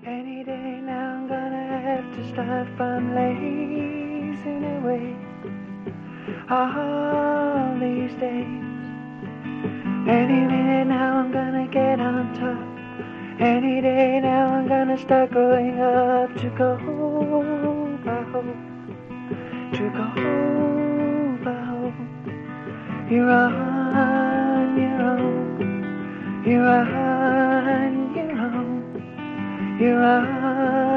Any day now I'm gonna have to start from lazing away all these days. Any minute now I'm gonna get on top. Any day now I'm gonna start growing up to go by hope, to go by hope. You're on your own, you're on your own, you're on